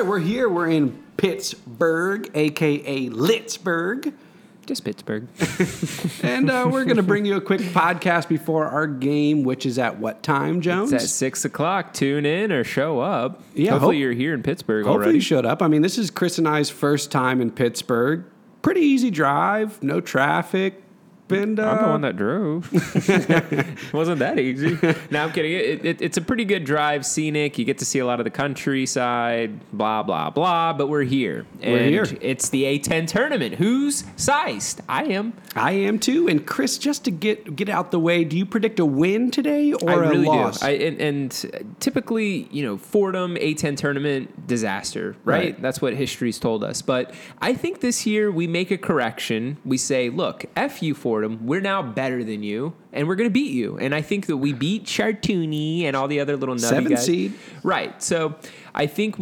right, we're here. We're in Pittsburgh, a.k.a. Littsburg. Just Pittsburgh. And we're going to bring you a quick podcast before our game, which is at what time, Jones? It's at 6 o'clock. Tune in or show up. Yeah, hopefully you're here in Pittsburgh Hopefully already. you showed up. I mean, this is Chris and I's first time in Pittsburgh. Pretty easy drive, no traffic. And, I'm the one that drove. It wasn't that easy. No, I'm kidding. It's a pretty good drive, scenic. You get to see a lot of the countryside, blah, blah, blah. But we're here. We're here. It's the A10 tournament. Who's sized? I am. I am too. And Chris, just to get out the way, do you predict a win today or I really a loss? do. And typically, Fordham, A10 tournament, disaster, right? That's what history's told us. But I think this year we make a correction. We say, look, F you, Fordham. We're now better than you, and we're going to beat you. And I think that we beat Chartouni and all the other little nutty guys. 7th seed. Right. So I think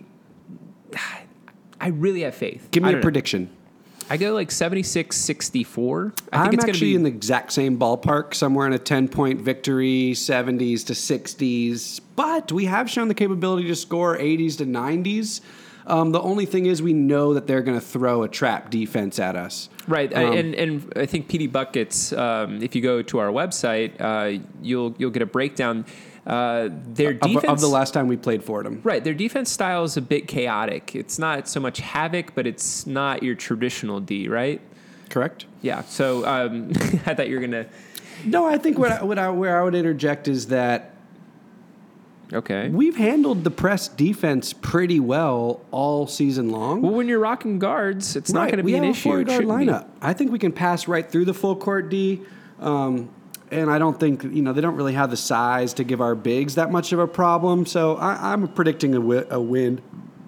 I really have faith. Give me a prediction. I go like 76-64. I'm actually in the exact same ballpark, somewhere in a 10-point victory, 70s to 60s. But we have shown the capability to score 80s to 90s. The only thing is we know that they're going to throw a trap defense at us. Right, and I think PD Buckets, if you go to our website, you'll get a breakdown. Their defense of the last time we played Fordham. Right, their defense style is a bit chaotic. It's not so much havoc, but it's not your traditional D, right? Correct. Yeah. So I thought you were gonna. No, I think where I would interject is that. Okay. We've handled the press defense pretty well all season long. Well, when you're rocking guards, it's not going to be an issue. We have a 4-guard lineup. I think we can pass right through the full court D. And I don't think, they don't really have the size to give our bigs that much of a problem. So I'm predicting a win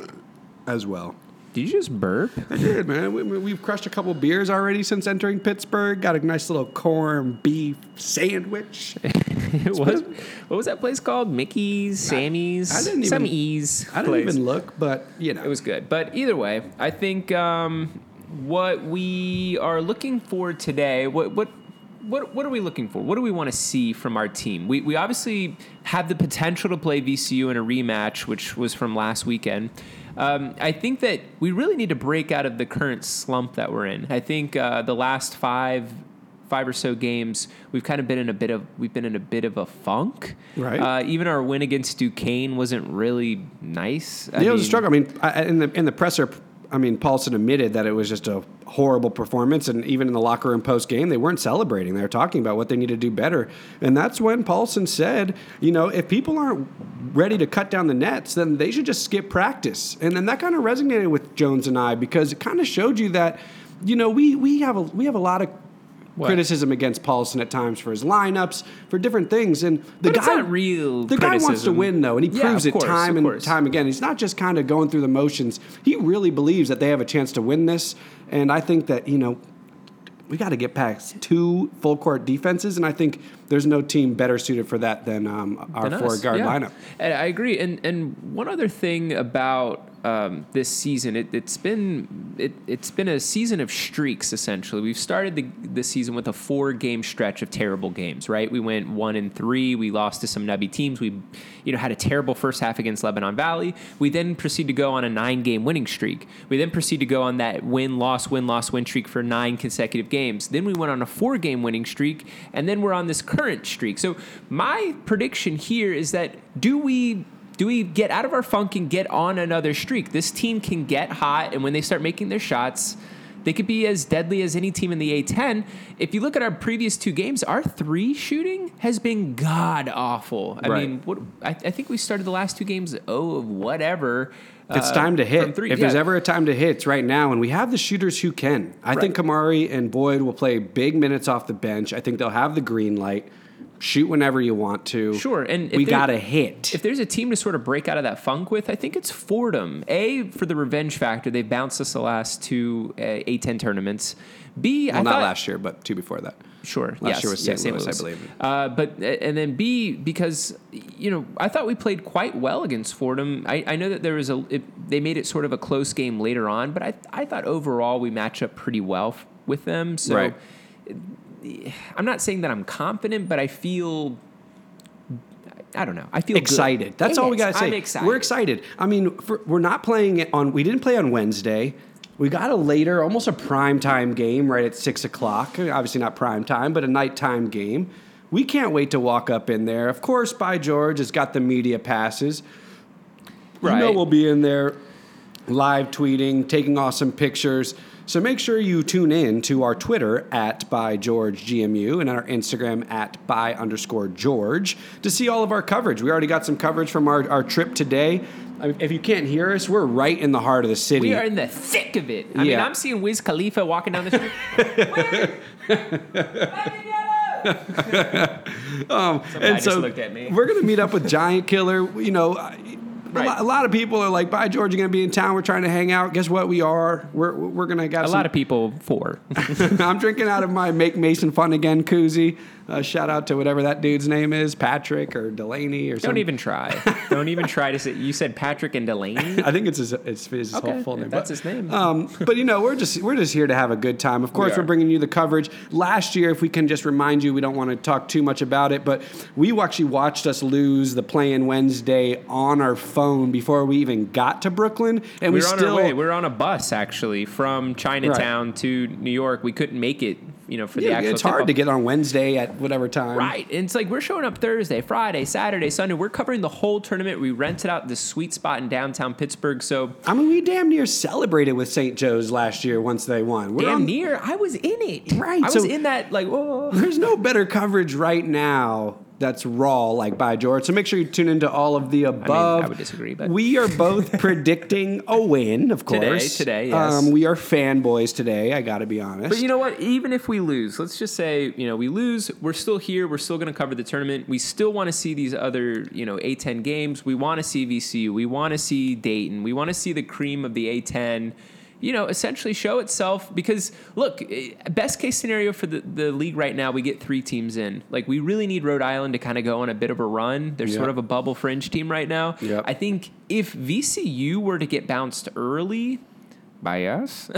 as well. Did you just burp? I did, man. We've crushed a couple beers already since entering Pittsburgh. Got a nice little corned beef sandwich. What was that place called? Mickey's, Sammy's, some E's. I didn't even look, but it was good. But either way, I think what we are looking for today. What are we looking for? What do we want to see from our team? We obviously have the potential to play VCU in a rematch, which was from last weekend. I think that we really need to break out of the current slump that we're in. I think the last five or so games, we've kind of been in a bit of a funk. Right. Even our win against Duquesne wasn't really nice. It was a struggle. I mean, in the presser, Paulson admitted that it was just a horrible performance, and even in the locker room post game, they weren't celebrating. They were talking about what they need to do better, and that's when Paulson said, if people aren't ready to cut down the nets, then they should just skip practice. And then that kind of resonated with Jones and I, because it kind of showed you that, we have a lot of criticism against Paulson at times for his lineups, for different things, and the guy wants to win though, and he proves it time and time again. He's not just kind of going through the motions. He really believes that they have a chance to win this, and I think that we got to get past 2 full court defenses, and I think there's no team better suited for that than our 4-guard lineup. And I agree. And one other thing about this season, it's been a season of streaks essentially. We've started the season with a 4-game stretch of terrible games, right? We went 1-3. We lost to some nubby teams. We had a terrible first half against Lebanon Valley. We then proceed to go on a 9-game winning streak. We then proceed to go on that win-loss streak for 9 consecutive games. Then we went on a 4-game winning streak, and then we're on this current streak. So my prediction here is that do we get out of our funk and get on another streak? This team can get hot, and when they start making their shots, they could be as deadly as any team in the A10. If you look at our previous 2 games, our 3 shooting has been god-awful. I think we started the last 2 games, whatever. It's time to hit. If there's ever a time to hit, it's right now, and we have the shooters who can. I think Kamari and Boyd will play big minutes off the bench. I think they'll have the green light. Shoot whenever you want to. Sure. And we got to hit. If there's a team to sort of break out of that funk with, I think it's Fordham. A, for the revenge factor. They've bounced us the last 2 A10 tournaments. B, not last year, but 2 before that. Sure. Last year was St. Louis, I believe. And then B, because, I thought we played quite well against Fordham. I know that there was they made it sort of a close game later on, but I thought overall we match up pretty well with them. So right. I'm not saying that I'm confident, but I feel I don't know. I feel excited. Good. That's all we got to say. I'm excited. We're excited. I mean, we're not playing it on. We didn't play on Wednesday. We got a later, almost a prime time game right at 6 o'clock. Obviously not prime time, but a nighttime game. We can't wait to walk up in there. Of course, By George has got the media passes. Right. You know we'll be in there live tweeting, taking awesome pictures. So make sure you tune in to our Twitter at ByGeorgeGMU and our Instagram at @by_George to see all of our coverage. We already got some coverage from our trip today. I mean, if you can't hear us, we're right in the heart of the city. We are in the thick of it. I mean, I'm seeing Wiz Khalifa walking down the street. And so looked at me. We're going to meet up with Giant Killer. You know, a lot of people are like, "By George, you're going to be in town. We're trying to hang out." Guess what? We are. We're going to get a lot of people for. I'm drinking out of my Make Mason Fun Again koozie. Shout out to whatever that dude's name is, Patrick or Delaney or something. Don't even try. Don't even try to say. You said Patrick and Delaney. I think it's his whole full name. That's his name. But you know, we're just here to have a good time. Of course, we're bringing you the coverage. Last year, if we can just remind you, we don't want to talk too much about it, but we actually watched us lose the play-in Wednesday on our phone before we even got to Brooklyn, and we were on our way. We were on a bus actually from Chinatown to New York. We couldn't make it. You know, for the actual it's hard to get on Wednesday at whatever time. Right. And it's like we're showing up Thursday, Friday, Saturday, Sunday. We're covering the whole tournament. We rented out this sweet spot in downtown Pittsburgh. So I mean, we damn near celebrated with St. Joe's last year once they won. I was in it. Right. I was in that, like, whoa. There's no better coverage right now that's raw, like By George. So make sure you tune into all of the above. I would disagree, but we are both predicting a win, of course. Today, yes. We are fanboys today, I gotta be honest. But you know what? Even if we lose, let's just say, you know, we lose, we're still here, we're still going to cover the tournament. We still want to see these other, you know, A10 games. We want to see VCU. We want to see Dayton. We want to see the cream of the A10. You know, essentially show itself because, look, best case scenario for the league right now, we get 3 teams in. Like, we really need Rhode Island to kind of go on a bit of a run. They're sort of a bubble fringe team right now. Yep. I think if VCU were to get bounced early by us,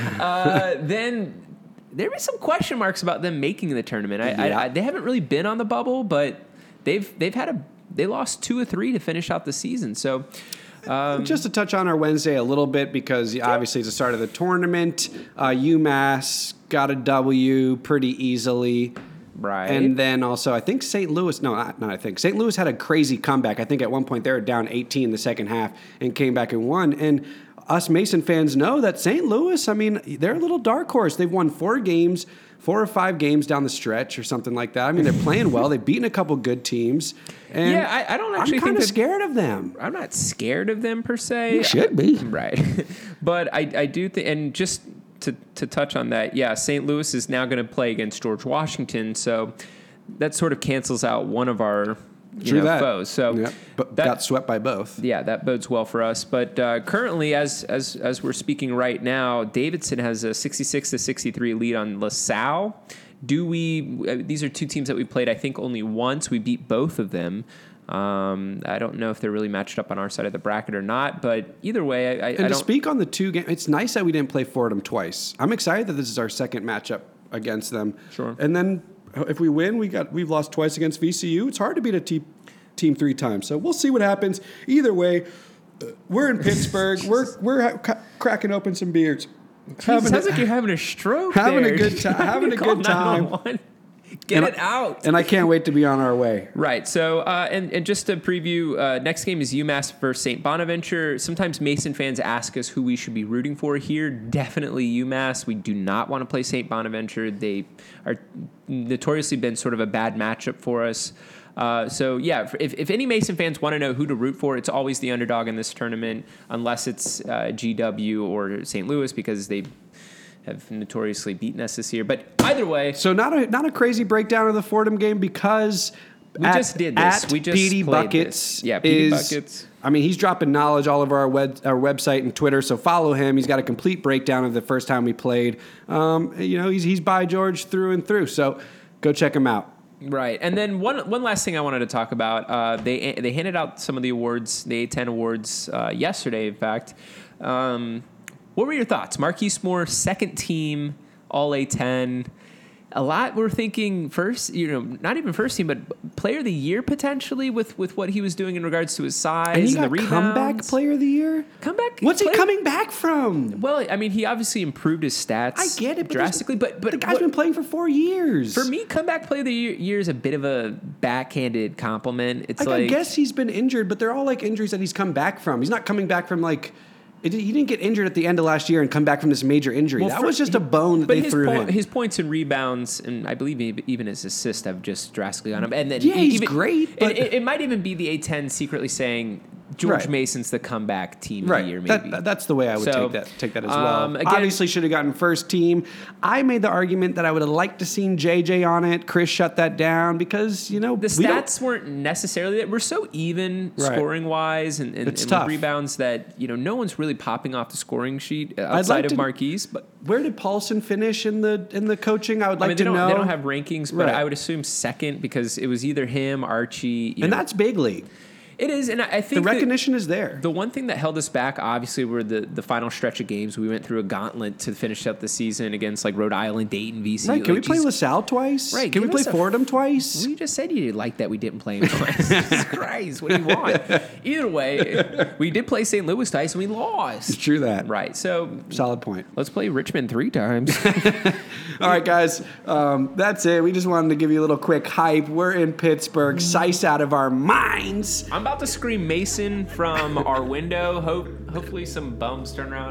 then there be some question marks about them making the tournament. They haven't really been on the bubble, but they lost 2 or 3 to finish out the season. So. Just to touch on our Wednesday a little bit, because obviously it's the start of the tournament. UMass got a W pretty easily. Right. And then also, I think St. Louis, St. Louis had a crazy comeback. I think at one point they were down 18 in the second half and came back and won. And us Mason fans know that St. Louis, I mean, they're a little dark horse. They've won 4 or 5 games down the stretch or something like that. I mean, they're playing well. They've beaten a couple good teams. And I don't actually I'm kind of scared of them. I'm not scared of them per se. You should be. Right. But I do think, and just to touch on that, St. Louis is now going to play against George Washington. So that sort of cancels out one of our foes. So but got swept by both. Yeah, that bodes well for us. But currently, as we're speaking right now, Davidson has a 66-63 lead on LaSalle. These are 2 teams that we played, I think, only once. We beat both of them. I don't know if they're really matched up on our side of the bracket or not, but either way, I don't... to speak on the 2 games, it's nice that we didn't play Fordham twice. I'm excited that this is our second matchup against them. Sure. And then if we win, we've lost twice against VCU. It's hard to beat a team 3 times. So we'll see what happens. Either way, we're in Pittsburgh. we're cracking open some beers. Sounds like you're having a stroke. Having a good time. Get it out. And I can't wait to be on our way. Right. So, and just to preview, next game is UMass versus St. Bonaventure. Sometimes Mason fans ask us who we should be rooting for here. Definitely UMass. We do not want to play St. Bonaventure. They are notoriously been sort of a bad matchup for us. If any Mason fans want to know who to root for, it's always the underdog in this tournament, unless it's GW or St. Louis, because they have notoriously beaten us this year. But either way, so not a crazy breakdown of the Fordham game because we just did this. We just PD played Buckets. This. Yeah, PD Buckets. I mean, he's dropping knowledge all over our website and Twitter, so follow him. He's got a complete breakdown of the first time we played. He's By George through and through. So go check him out. Right, and then one last thing I wanted to talk about. They handed out some of the awards, the A10 awards, yesterday. In fact, what were your thoughts? Marquise Moore, second team All A10. A lot were thinking first, not even first team, but player of the year potentially with what he was doing in regards to his size And he and the got rebounds. comeback player of the year? Comeback? What's he coming back from? Well, I mean, he obviously improved his stats I get it, but drastically, but the guy's been playing for 4 years. For me, comeback player of the year is a bit of a backhanded compliment. It's I guess he's been injured, but they're all like injuries that he's come back from. He's not coming back from he didn't get injured at the end of last year and come back from this major injury. That was just a bone that they threw him. His points and rebounds, and I believe even his assists have just drastically gone up. And then he's great. But it might even be the A10 secretly saying George Mason's the comeback team of the year, maybe. That's the way I would take that as well. Again, obviously should have gotten first team. I made the argument that I would have liked to seen JJ on it. Chris shut that down because, the stats weren't necessarily that we're so even scoring wise and with rebounds that, no one's really popping off the scoring sheet outside of Marquise. But where did Paulson finish in the coaching? I would like to know. They don't have rankings, but I would assume second because it was either him, Archie. And that's big league. It is, and I think the recognition is there. The one thing that held us back, obviously, were the final stretch of games. We went through a gauntlet to finish up the season against Rhode Island, Dayton, VCU. Right? Can we play LaSalle twice? Right? Can we play Fordham twice? We just said you liked that we didn't play him twice. Jesus Christ, what do you want? Either way, we did play St. Louis twice and we lost. It's true that. Right. So solid point. Let's play Richmond 3 times. All right, guys. That's it. We just wanted to give you a little quick hype. We're in Pittsburgh. Sice out of our minds. I'm about to scream Mason from our window. Hopefully some bums turn around.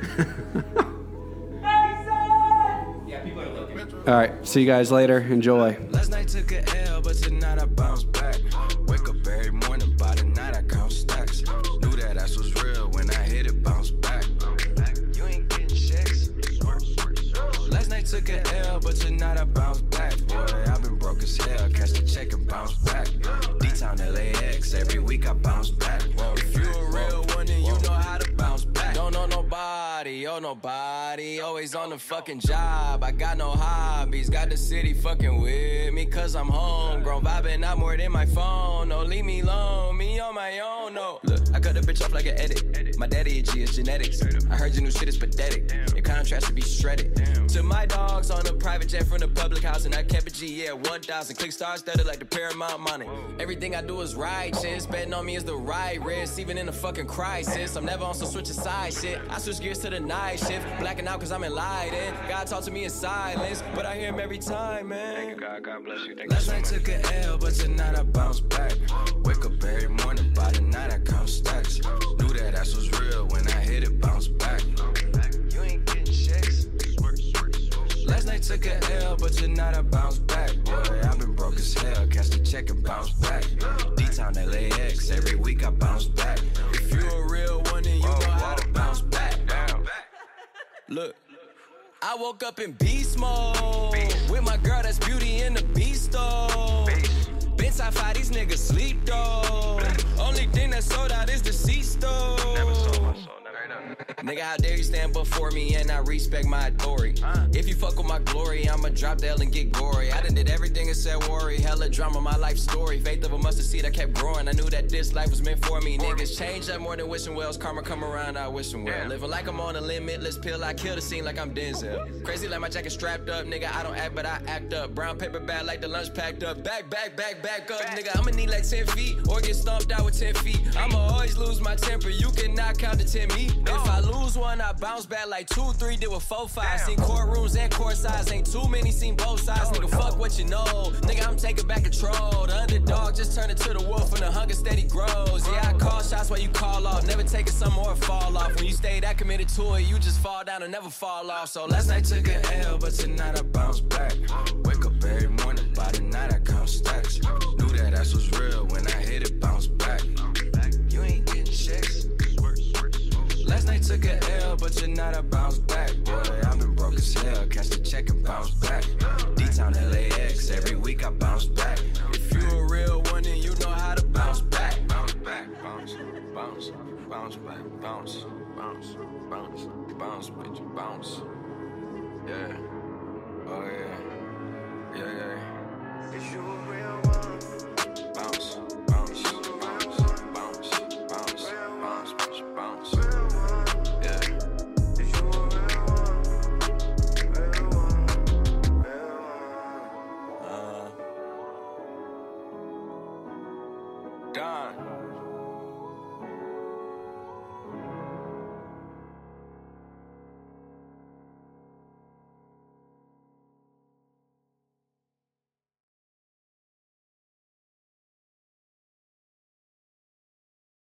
Yeah, people are looking. All right. See you guys later. Enjoy. Last night took a L, but tonight I bounce back. Wake up every morning, by the night I count stacks. Knew that ass was real when I hit it, bounce back. You ain't getting checks. Last night took a L, but tonight I bounce back. Boy, I've been broke as hell. Catch the check and bounce back. D-Town LAX, every week I bounce back. If you a real one, then you know how to bounce back. Don't know nobody, nobody. Always on the fucking job. I got no hobbies. Got the city fucking with me, cause I'm homegrown. Vibing out more than my phone. No, leave me alone. Me on my own, no. Look, I cut the bitch off like an edit. My daddy a G, it's genetics. I heard your new shit is pathetic. Your contrast to be shredded. To my dogs on a private jet from the public house, and I kept a G, yeah, 1,000. Click stars studded like the Paramount money. Everything I do is righteous. Betting on me is the right risk, even in a fucking crisis. I'm never on some switch side shit. I switch gears to the night shift. Blacking out cause I'm enlightened. God talk to me in silence, but I hear him every time, man. Thank you, God. God bless you. Last night took a L, but tonight I bounce back. Wake up every morning, by the night I count stacks. Knew that ass was real when I hit it, bounce back. You ain't getting checks. Last night took a L, but tonight I bounce back. Boy, I've been broke as hell. Catch the check and bounce back. D-Town LAX, every week I bounce back. If you a real one, then you know how to bounce back. Look, I woke up in beast mode with my girl that's Beauty and the Beast though. Been top 5, these niggas sleep though. Only thing that sold out is the C-store. Nigga, how dare you stand before me and I respect my authority. If you fuck with my glory, I'ma drop the L and get gory. I done did everything and said worry. Hella drama, my life story. Faith of a mustard seed, I kept growing. I knew that this life was meant for me. Niggas change up more than wishing wells. Karma come around, I wish them well. Living like I'm on a limitless pill. I kill the scene like I'm Denzel. Crazy like my jacket strapped up. Nigga, I don't act, but I act up. Brown paper bag like the lunch packed up. Back up. Nigga, I'ma need like 10 feet or get stomped out with 10 feet. I'ma always lose my temper. You cannot count to 10 me. If I lose one, I bounce back like 2, 3, did with 4, 5. Seen courtrooms and court sides, ain't too many, seen both sides. Nigga, fuck what you know. Nigga, I'm taking back control. The underdog just turned into the wolf and the hunger steady grows. Yeah, I call shots while you call off. Never taking some more fall off. When you stay that committed to it, you just fall down and never fall off. So last night took a L, but tonight I bounce back. Wake up every morning, by the night I count stacks. Knew that ass was real when I hit it, bounce back. You ain't getting checks. Last night took a L, but tonight I bounce back. Boy, I've been broke as hell. Catch the check and bounce back. D-Town LAX, every week I bounce back. If you a real one, then you know how to bounce back. Bounce back, bounce, bounce, bounce back, bounce, bounce, bounce, bounce, bitch, bounce. Yeah.